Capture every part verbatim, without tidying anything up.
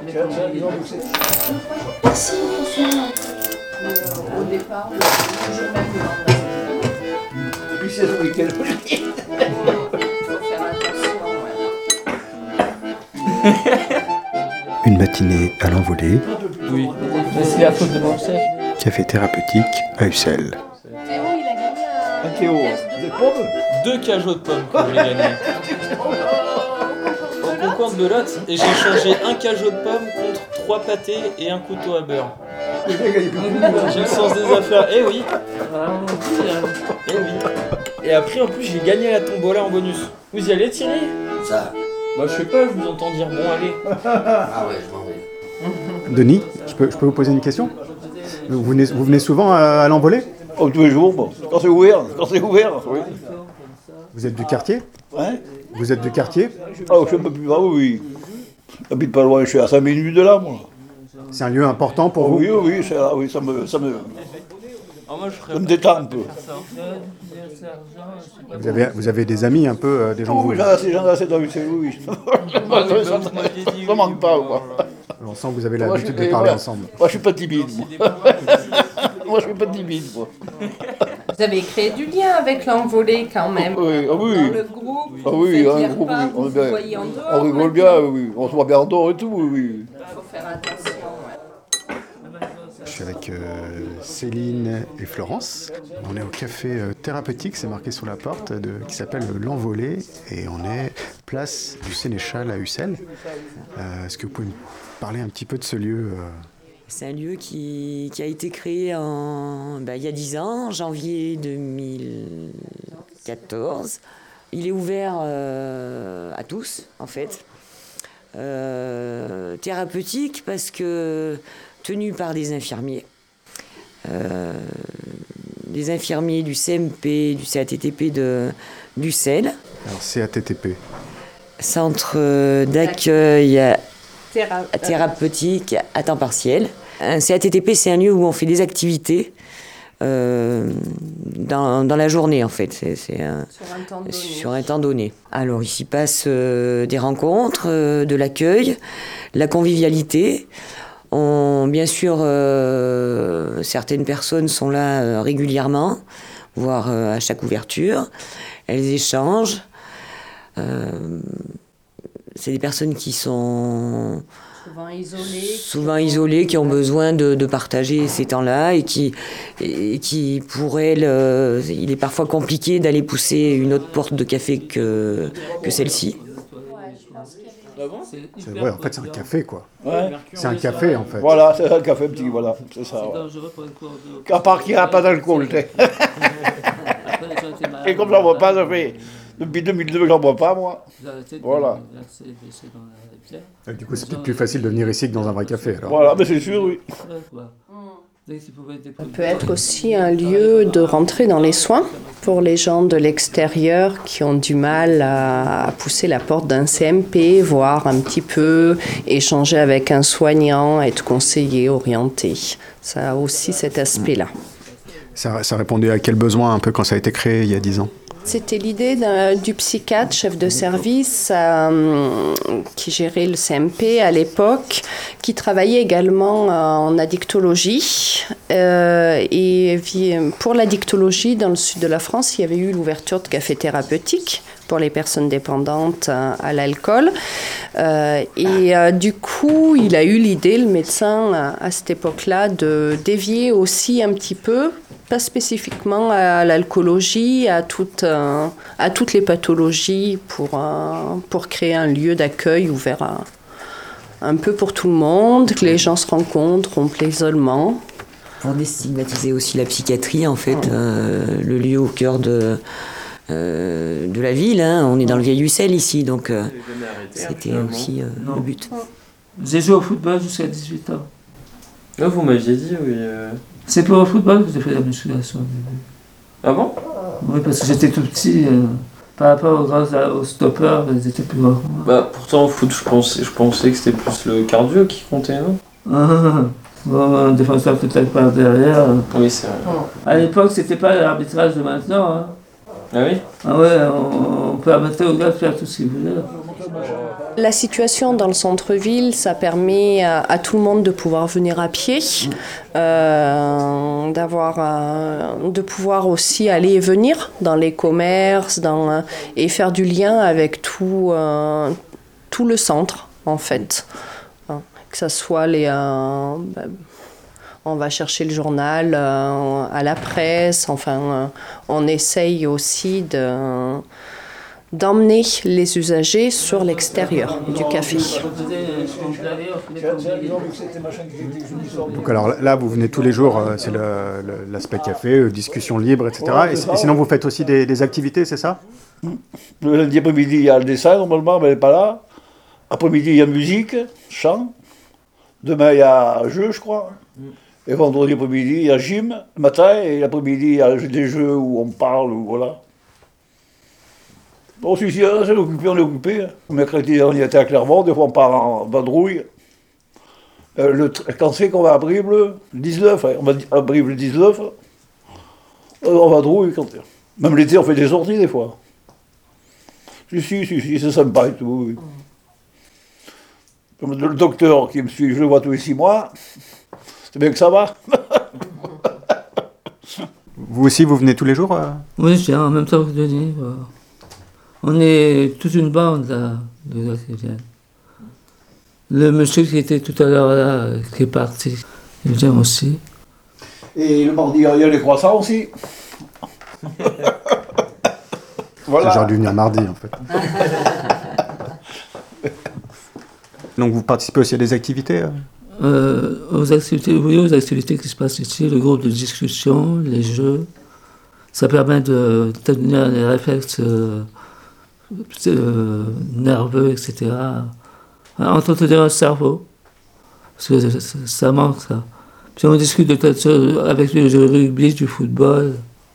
Merci. Au départ, le jour même du lendemain. Puis c'est ce week-end. Il faut faire attention, ouais. Une matinée à l'envolée. Oui, c'est la faute de mon chef. Café thérapeutique à Ussel. Théo, il a gagné un... Un Théo, des pommes. Deux cajots de pommes que j'ai gagné. Au concours de Lot, et j'ai changé un cajot de pommes contre trois pâtés et un couteau à beurre. J'ai le sens des affaires, eh oui. Eh oui. Et après, en plus, j'ai gagné la tombola en bonus. Vous y allez, Thierry? Ça. Bah, je sais pas, je vous entends dire bon, allez. Ah ouais, je m'en vais. Denis, je peux, je peux vous poser une question? Vous venez, vous venez souvent à, à l'envolée? Oh, tous les jours, bon. Quand c'est ouvert, quand c'est ouvert, oui. Vous êtes du quartier? Ouais. Vous êtes du quartier? Ah, je suis un peu plus bas, oui. J'habite pas loin, je suis à cinq minutes de là, moi. C'est un lieu important pour Oh, vous? oui, oui, c'est là, oui, ça me, ça me, Ah, moi, je ferais ça me détend un peu. Vous avez, vous avez des amis un peu, euh, des gens Oh, que vous... oui, là, ces gens-là, c'est dans le c'est oui. Ça manque pas, quoi. On sent que vous avez Moi, l'habitude je- de parler voilà. ensemble. Moi, je suis pas timide, moi. Moi, je suis pas timide, moi. Vous avez créé du lien avec l'envolée quand même. Oui, ah oui. Dans le groupe, Ah vous oui, faites un les groupe, repas, oui. vous On, est vous bien- voyez en dehors. on rigole bien, oui, oui. On se voit bien en dehors et tout, oui, oui. Il faut faire attention, ouais. Je suis avec euh, Céline et Florence. On est au café euh, thérapeutique, c'est marqué sur la porte, de, qui s'appelle l'Envolée. Et on est place du Sénéchal à Ussel. Euh, Est-ce que vous pouvez me parler un petit peu de ce lieu euh... C'est un lieu qui, qui a été créé en, ben, il y a dix ans, janvier deux mille quatorze. Il est ouvert euh, à tous, en fait. Euh, thérapeutique parce que tenu par des infirmiers. Euh, des infirmiers du C M P, du C A T T P de d'Ussel. Alors C A T T P. Centre d'accueil Théra- thérapeutique à temps partiel. Un C A T T P, c'est un lieu où on fait des activités euh, dans, dans la journée, en fait. C'est, c'est un, Sur un temps donné. sur un temps donné. Alors, il s'y passe euh, des rencontres, euh, de l'accueil, la convivialité. On, bien sûr, euh, certaines personnes sont là euh, régulièrement, voire euh, à chaque ouverture. Elles échangent. Euh, c'est des personnes qui sont Souvent isolés. souvent isolées, qui ont besoin de, de partager ces temps-là et qui, et qui pour elles, euh, il est parfois compliqué d'aller pousser une autre porte de café que, que celle-ci. C'est vrai, en fait, c'est un café, quoi. Ouais. C'est un café, en fait. Voilà, c'est un café petit, voilà, c'est ça. Ouais. À part qu'il n'y a pas d'alcool, tu sais. Et comme j'en bois pas, ça fait depuis deux mille deux que j'en bois pas, moi. Voilà. Et du coup, c'est peut-être plus facile de venir ici que dans un vrai café, alors. Voilà, mais c'est sûr, oui. Ça peut être aussi un lieu de rentrer dans les soins pour les gens de l'extérieur qui ont du mal à, à pousser la porte d'un C M P, voir un petit peu, échanger avec un soignant, être conseillé, orienté. Ça a aussi cet aspect-là. Ça, ça répondait à quel besoin, un peu, quand ça a été créé il y a dix ans? C'était l'idée d'un- du psychiatre, chef de service, euh, qui gérait le C M P à l'époque, qui travaillait également euh, en addictologie. Euh, et vi- pour l'addictologie, dans le sud de la France, il y avait eu l'ouverture de cafés thérapeutiques pour les personnes dépendantes à, à l'alcool. Euh, et euh, du coup, il a eu l'idée, le médecin, à, à cette époque-là, de dévier aussi un petit peu, pas spécifiquement à l'alcoolologie, à, toute, euh, à toutes les pathologies, pour, euh, pour créer un lieu d'accueil ouvert à, un peu pour tout le monde, que les gens se rencontrent, rompent l'isolement. Pour déstigmatiser aussi la psychiatrie, en fait, euh, le lieu au cœur de, euh, de la ville. Hein. On est dans le vieil Ussel ici, donc euh, c'était aussi euh, le but. J'ai joué au football jusqu'à dix-huit ans. Ah, vous m'aviez dit, oui. euh. C'est pour le football que j'ai fait la musculation au début. Ah bon? Oui, parce que j'étais tout petit. Euh, par rapport aux, grands, aux stoppeurs, ils étaient plus grands. Bah, pourtant, au foot, je pensais, je pensais que c'était plus le cardio qui comptait, non? Ah, bon, un défenseur peut-être par derrière. Oui, c'est vrai. À l'époque, c'était pas l'arbitrage de maintenant. Hein. Ah oui? Ah ouais, on, on permettait aux gars de faire tout ce qu'ils voulaient. La situation dans le centre-ville, ça permet à, à tout le monde de pouvoir venir à pied, euh, d'avoir, euh, de pouvoir aussi aller et venir dans les commerces dans, euh, et faire du lien avec tout, euh, tout le centre, en fait. Hein, que ce soit les... Euh, bah, on va chercher le journal euh, à la presse, enfin, euh, on essaye aussi de... d'emmener les usagers sur l'extérieur du café. Donc alors là, vous venez tous les jours, euh, c'est le- le- l'aspect café, euh, discussion libre, et cetera. Et, et sinon, vous faites aussi des, des activités, c'est ça? Le lundi après-midi, il y a le dessin, normalement, mais elle n'est pas là. Après-midi, il y a musique, chant. Demain, il y a jeu, je crois. Et vendredi après-midi, il y a gym, le matin. Et l'après-midi, il y a des jeux où on parle, ou voilà. Bon, si, si, on est occupé, on est occupé. Le mercredi dernier, on était à Clermont, des fois on part en vadrouille. Euh, le, quand c'est qu'on va à Brive, le dix-neuf, hein, on va à Brive le dix-neuf, euh, on vadrouille. Quand... Même l'été, on fait des sorties des fois. Si, si, si, si, c'est sympa et tout. Oui. Comme le docteur qui me suit, je le vois tous les six mois. C'est bien que ça va. Vous aussi, vous venez tous les jours euh Oui, je viens en même temps que Denis. Voilà. On est toute une bande là, de gars qui viennent. Le monsieur qui était tout à l'heure là, qui est parti, il vient aussi. Et le mardi, il y a les croissants aussi. Voilà. J'aurais dû venir mardi, en fait. Donc vous participez aussi à des activités euh Euh, aux activités, oui, aux activités qui se passent ici, le groupe de discussion, les jeux, ça permet de tenir les réflexes euh, euh, nerveux, et cetera. Entretenir le cerveau, parce que ça, ça manque, ça. Puis on discute de tas de choses avec le rugby, du football.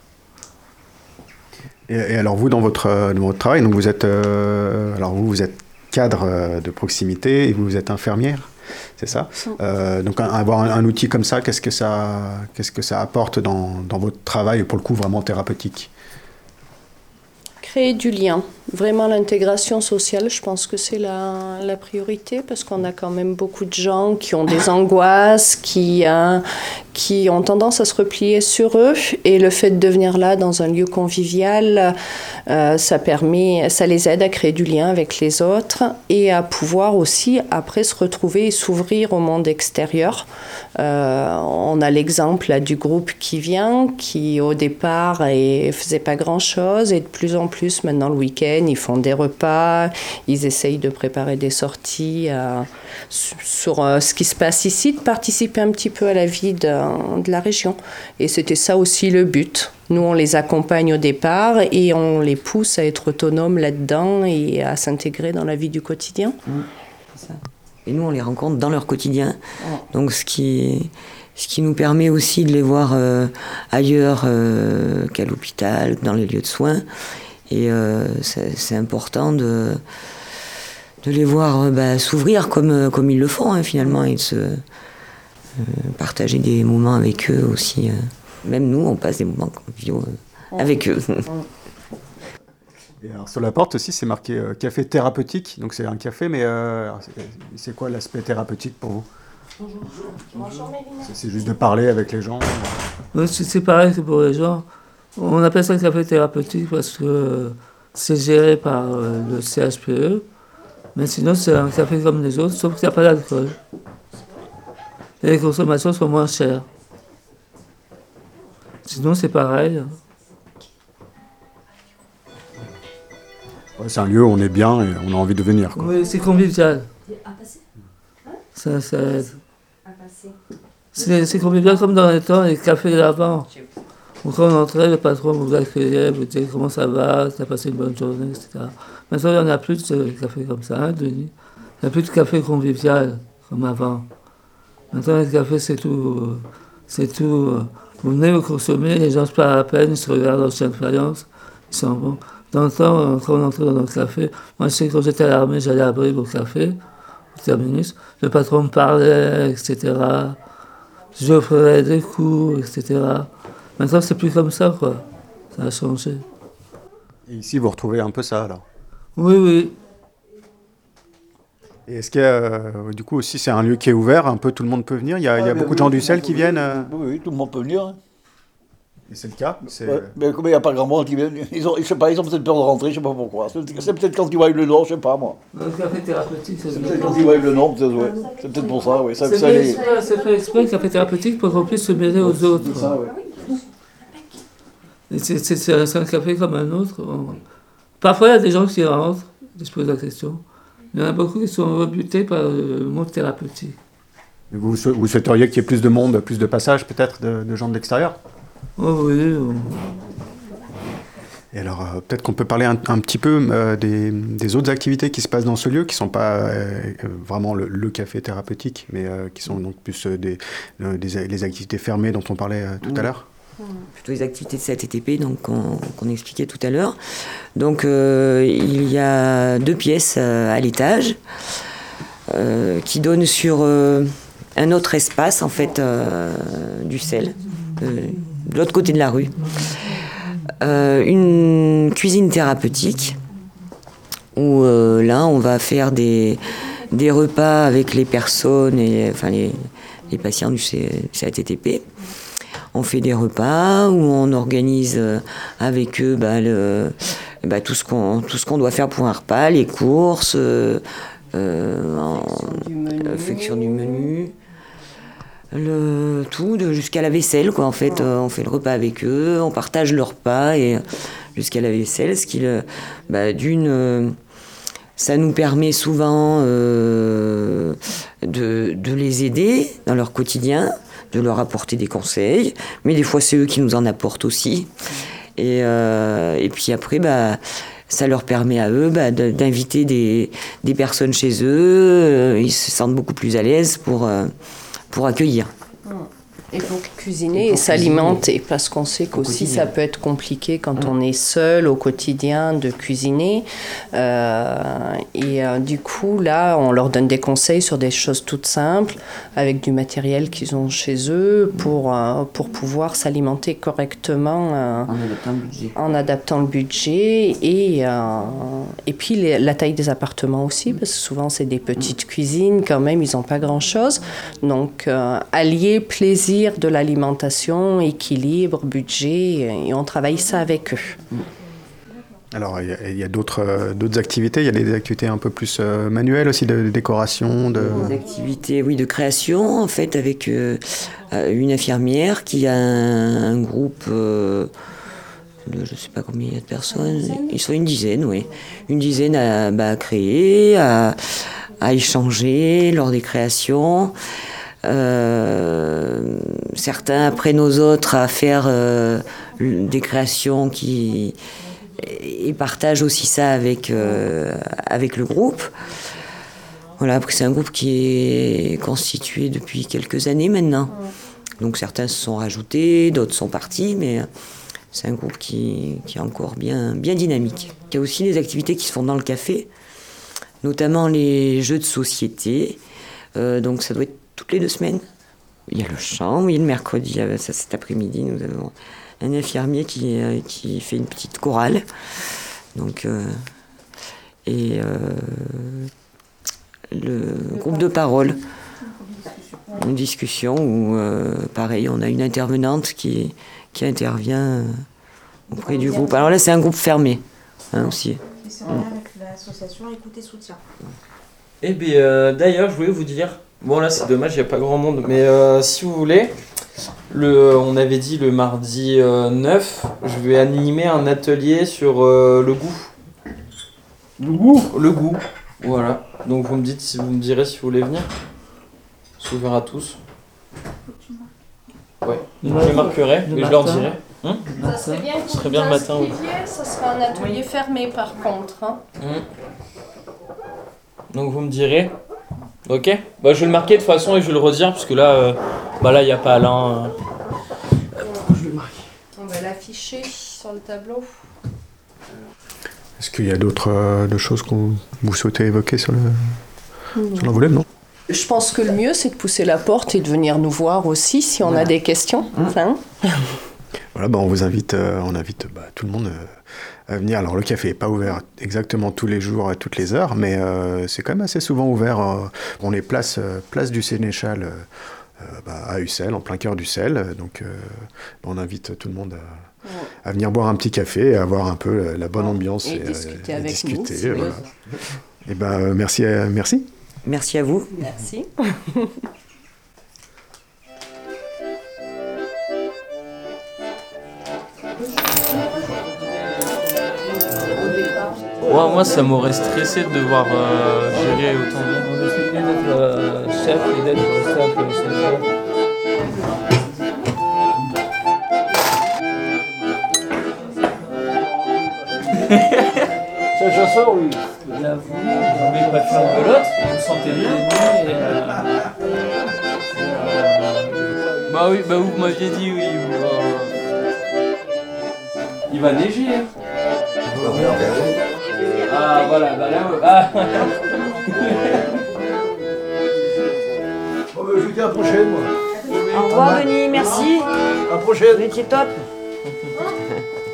et, et alors vous, dans votre, euh, dans votre travail, donc vous êtes, euh, alors vous, vous êtes cadre euh, de proximité et vous êtes infirmière, c'est ça? euh, Donc un, avoir un, un outil comme ça, qu'est-ce que ça, qu'est-ce que ça apporte dans, dans votre travail, pour le coup vraiment thérapeutique? Créer du lien. Vraiment l'intégration sociale, je pense que c'est la, la priorité parce qu'on a quand même beaucoup de gens qui ont des angoisses, qui, euh, qui ont tendance à se replier sur eux et le fait de venir là dans un lieu convivial, euh, ça permet, ça les aide à créer du lien avec les autres et à pouvoir aussi après se retrouver et s'ouvrir au monde extérieur. Euh, on a l'exemple là, du groupe qui vient, qui au départ ne faisait pas grand-chose et de plus en plus maintenant le week-end ils font des repas, ils essayent de préparer des sorties euh, sur euh, ce qui se passe ici, de participer un petit peu à la vie de, de la région. Et c'était ça aussi le but. Nous, on les accompagne au départ et on les pousse à être autonomes là-dedans et à s'intégrer dans la vie du quotidien. Mmh, c'est ça. Et nous, on les rencontre dans leur quotidien. Donc, ce qui, ce qui nous permet aussi de les voir euh, ailleurs euh, qu'à l'hôpital, dans les lieux de soins. Et euh, c'est, c'est important de, de les voir euh, bah, s'ouvrir comme, comme ils le font, hein, finalement, et de se, euh, partager des moments avec eux aussi. Euh. Même nous, on passe des moments conviviaux euh, avec eux. Et alors, sur la porte aussi, c'est marqué euh, café thérapeutique. Donc c'est un café, mais euh, alors, c'est, c'est quoi l'aspect thérapeutique pour vous? Bonjour. Bonjour. C'est, c'est juste de parler avec les gens? Oui, c'est, c'est pareil que pour les gens. On appelle ça le café thérapeutique parce que c'est géré par euh, le C H P E. Mais sinon, c'est un café comme les autres, sauf qu'il n'y a pas d'alcool. Et les consommations sont moins chères. Sinon, c'est pareil. Ouais, c'est un lieu où on est bien et on a envie de venir, quoi. Oui, c'est convivial. Ça, ça aide. C'est, c'est convivial comme dans les temps, les cafés d'avant. Quand on entrait, le patron vous accueillait, vous disait comment ça va, ça a passé une bonne journée, et cetera. Maintenant, il n'y en a plus de café comme ça, hein, Denis? Il n'y a plus de café convivial comme avant. Maintenant, le café, c'est tout. C'est tout. Vous venez, vous consommez, les gens se parlent à peine, ils se regardent en chien de faïence, ils s'en vont. Dans le temps, quand on entrait dans notre café, moi, je sais que quand j'étais à l'armée, j'allais à Brive au café, au terminus, le patron me parlait, et cetera. J'offrais des cours, et cetera. Maintenant, c'est plus comme ça, quoi. Ça a changé. Et ici, vous retrouvez un peu ça, alors? Oui, oui. Et est-ce que, euh, du coup, aussi, c'est un lieu qui est ouvert, un peu tout le monde peut venir? Il y a, il y a Ah, beaucoup oui, de gens oui, du Cel tout qui le monde viennent peut euh, venir. Oui, oui, tout le monde peut venir. hein. Et c'est le cas c'est... Ouais, mais comme il n'y a pas grand monde qui vient, ils ont, je sais pas, ils ont peut-être peur de rentrer, je sais pas pourquoi. C'est, c'est peut-être quand ils voient le nom, je sais pas moi. Dans le café thérapeutique, c'est C'est bien. peut-être quand ils voient le nom, peut-être, ouais. C'est peut-être pour ça, oui. Ça, C'est ça, fait les... exprès, c'est fait exprès, le café thérapeutique, pour qu'on puisse se mêler aux autres. C'est ça, ouais. Et c'est, c'est, c'est un- c'est un café comme un autre. On- Parfois, il y a des gens qui rentrent, qui se posent la question. Il y en a beaucoup qui sont rebutés par le mot thérapeutique. Vous, sou- vous souhaiteriez qu'il y ait plus de monde, plus de passages peut-être de, de gens de l'extérieur? Oh oui, on- Et alors, euh, peut-être qu'on peut parler un, un petit peu euh, des, des autres activités qui se passent dans ce lieu, qui ne sont pas euh, euh, vraiment le, le café thérapeutique, mais euh, qui sont donc plus euh, des, euh, des, les activités fermées dont on parlait euh, tout Oui. à l'heure. Plutôt les activités de C A T T P, donc qu'on, qu'on expliquait tout à l'heure. Donc euh, il y a deux pièces euh, à l'étage euh, qui donnent sur euh, un autre espace en fait euh, du Cel, euh, de l'autre côté de la rue. Euh, une cuisine thérapeutique où euh, là on va faire des, des repas avec les personnes et enfin les, les patients du C A T T P. On fait des repas où on organise euh, avec eux bah, le, bah, tout, ce qu'on, tout ce qu'on doit faire pour un repas, les courses, euh, euh, en, euh, flexion du menu, le tout de, jusqu'à la vaisselle quoi. En fait, euh, on fait le repas avec eux, on partage le repas et jusqu'à la vaisselle, ce qui le, bah, d'une euh, ça nous permet souvent euh, de, de les aider dans leur quotidien, de leur apporter des conseils, mais des fois c'est eux qui nous en apportent aussi. Et, euh, et puis après, bah, ça leur permet à eux bah, de, d'inviter des, des personnes chez eux, ils se sentent beaucoup plus à l'aise pour, euh, pour accueillir. Et pour cuisiner et s'alimenter, parce qu'on sait qu'aussi ça peut être compliqué quand on est seul au quotidien de cuisiner. Euh, et euh, du coup, là, on leur donne des conseils sur des choses toutes simples, avec du matériel qu'ils ont chez eux, pour, euh, pour pouvoir s'alimenter correctement euh, En adaptant le budget. en adaptant le budget. Et, euh, et puis les- la taille des appartements aussi, parce que souvent c'est des petites cuisines, quand même, ils n'ont pas grand-chose. Donc, euh, allier plaisir de l'alimentation, équilibre, budget, et on travaille ça avec eux. Alors, il y a, il y a d'autres, euh, d'autres activités, il y a des activités un peu plus euh, manuelles aussi, de, de décoration, de... Des activités, oui, de création, en fait, avec euh, euh, une infirmière qui a un, un groupe euh, de je ne sais pas combien il y a de personnes, ils sont une dizaine, oui. Une dizaine à, bah, à créer, à, à échanger lors des créations. Euh, certains apprennent aux autres à faire euh, des créations qui... et partagent aussi ça avec, euh, avec le groupe. Voilà, après c'est un groupe qui est constitué depuis quelques années maintenant. Donc certains se sont rajoutés, d'autres sont partis, mais c'est un groupe qui, qui est encore bien, bien dynamique. Il y a aussi des activités qui se font dans le café, notamment les jeux de société. Euh, donc ça doit être toutes les deux semaines. Il y a le chant, oui, le mercredi, euh, ça, cet après-midi, nous avons un infirmier qui, euh, qui fait une petite chorale. Donc, euh, et euh, le groupe de parole, une discussion où, euh, pareil, on a une intervenante qui, qui intervient euh, auprès du groupe. Alors là, c'est un groupe fermé, hein, aussi. Et c'est en lien avec l'association Écoute et Soutien. Et bien, euh, d'ailleurs, je voulais vous dire, bon là c'est dommage, il n'y a pas grand monde, mais euh, si vous voulez, le, on avait dit le mardi euh, neuf, je vais animer un atelier sur euh, le goût. Le goût Le goût, voilà. Donc vous me dites, si vous me direz si vous voulez venir. C'est ouvert à tous. Ouais, je les marquerai Le et je leur matin. dirai. Hum Ça serait bien que Ce serait vous bien vous le matin, oui. inscriviez, ça serait un atelier fermé par contre. Hein. Hum. Donc vous me direz. Ok. Bah je vais le marquer de toute façon et je vais le redire parce que là, euh, bah là il n'y a pas Alain. euh. On va l'afficher sur le tableau. Est-ce qu'il y a d'autres euh, de choses que vous souhaitez évoquer sur, le, sur l'envolée, non? Je pense que le mieux, c'est de pousser la porte et de venir nous voir aussi si on a des questions. Hein. Voilà, bah, on vous invite, euh, on invite bah, tout le monde euh, à venir. Alors le café n'est pas ouvert exactement tous les jours et toutes les heures, mais euh, c'est quand même assez souvent ouvert. Euh, on est place, euh, place du Sénéchal euh, euh, bah, à Ussel, en plein cœur d'Ussel. Donc euh, on invite tout le monde à, ouais. à venir boire un petit café, et avoir un peu la bonne ambiance. Et, et discuter euh, et avec discuter, nous. Voilà. Et ben euh, merci, à, merci. Merci à vous. Merci. Ouais, moi, ça m'aurait stressé de devoir euh, gérer autant de monde. On essaie d'être euh, chef et d'être simple chef. C'est un chasseur, oui. Là, vous, vous n'avez pas de chambre de l'autre, vous sentez bien. Et, euh, Bah oui, bah vous m'aviez dit oui. Vous, euh... Il va neiger. Hein. Ah voilà, bah là, ah. Bon, bah, je vous dis à la prochaine, moi. Au revoir Denis, merci. À la prochaine. Vous étiez top.